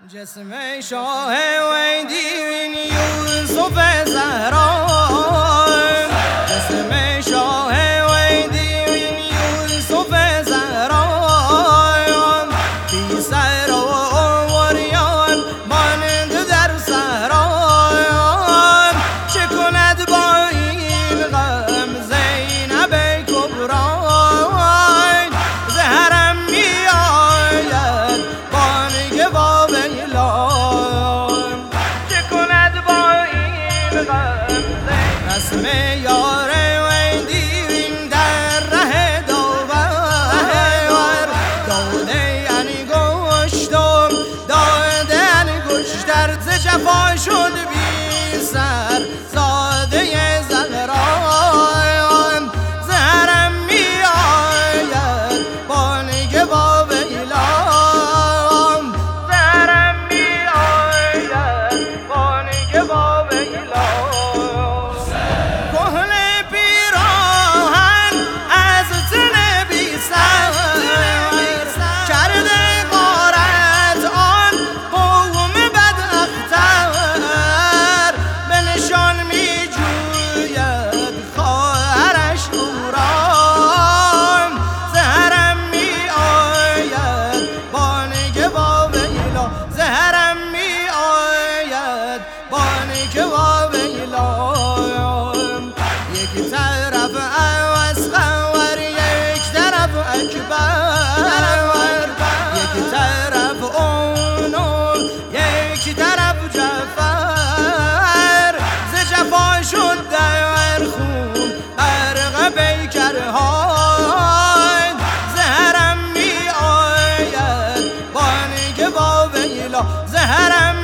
جسم شاه ویدین یوسف زهرا، جسم شاه ویدین یوسف زهرا، بی سر و وریان مانند در صحرا. چه کند با این غم زینب کبرا، زهرم می آید بانگ با ویلان. چه کند با این غم رسم یار ویدین در ره داور، داده انگشتم داده انگشتر، ز جفا شد بی سر زاده زهران. زهرم می آید بانگ با ویلان، زهرم می آید بانگ با ویلان. کهنه پیراهن از تن بی سر کرده غارت آن قوم بد اختر، به نشان می جوید خواهرش او را. زهرم می آید بانگ با ویلا، زهرم می آید بانگ با ویلا. یک طرف اصغر یک طرف اکبر، یک طرف اونو یک طرف جعفر، ز جفا شد در خون غرق پیکرهای. زهرم می آید بانگ با ویلا، زهرم